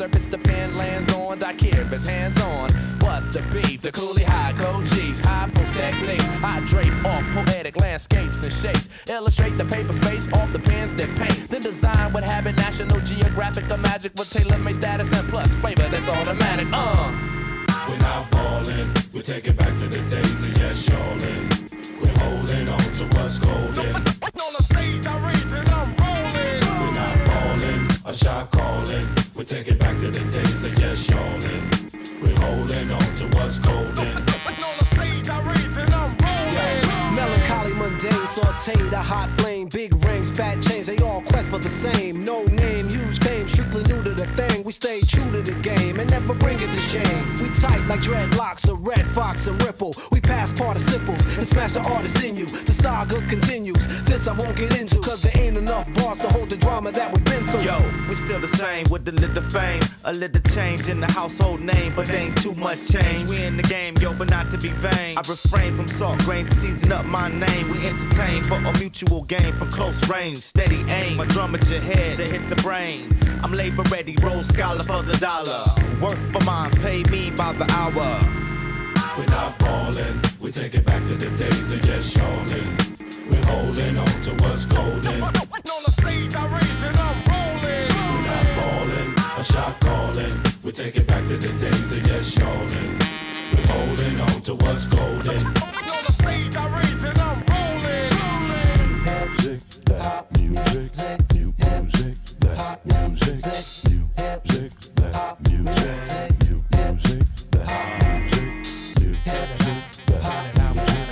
surface the pen lands on. I care if it's hands on. What's the beef? The coolie high code chiefs, high post techniques. I drape off poetic landscapes and shapes. Illustrate the paper space off the pens that paint. Then design what habit, National Geographic or Magic with tailor-made status and plus flavor that's automatic. We're not falling, we take it back to the days of yes, y'allin'. We're holding on to what's golden. On the stage, I rage and I'm rolling. We're not falling, a shot calling. We take it back to the days of yes, y'allin'. We're holding on to what's golden. On the stage, I rage and I'm rolling. Melancholy, mundane, sauteed, a hot flame, big rings, fat chains, they all quest for the same. No name, huge fame, strictly new to the thing. We stay true to the game and never bring it to shame. We tight like dreadlocks, a red fox and ripple. We pass participles and smash the artist in you. The saga continues. This I won't get into, cause there ain't enough bars to hold the drama that we've been through. Yo, we still the same with a little fame, a little change in the household name, but ain't too much change. We in the game, yo, but not to be vain. I refrain from salt grains to season up my name. We entertain for a mutual gain from close range, steady aim. My drum at your head to hit the brain. I'm labor ready, roll scholar for the dollar. Work for mines, pay me by the hour. We're not falling, we take it back to the days of yes, y'allin'. We're holding on to what's golden. On the stage, I rage and I'm rolling. We're not falling, a shot calling. We take it back to the days of yes, y'allin'. We're holding on to what's golden. On the stage, I rage and I'm rolling. Music, that music, new music, that music, new music, that music, new music, that music, new music, that music, new music, that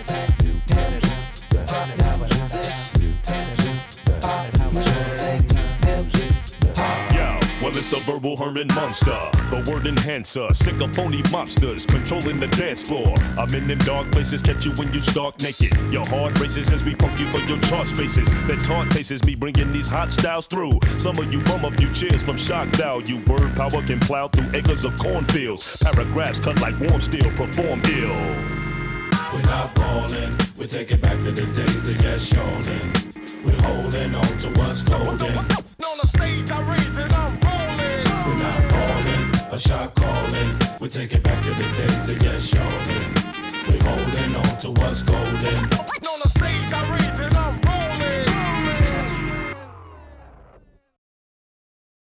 music, Yo, well it's the verbal Herman Monster, the word enhancer, sick of phony mobsters controlling the dance floor. I'm in them dark places, catch you when you stark naked. Your heart races as we poke you for your chart spaces. That taunt tastes me bringing these hot styles through. Some of you bum a few cheers from shock value. Word power can plow through acres of cornfields. Paragraphs cut like warm steel, perform ill. We're not falling, we take it back to the days of yes, y'allin'. We're holding on to what's golden. On the stage, I rage and I'm rolling. We're not falling, a shot calling. We take it back to the days of yes, y'allin'. We're holding on to what's golden.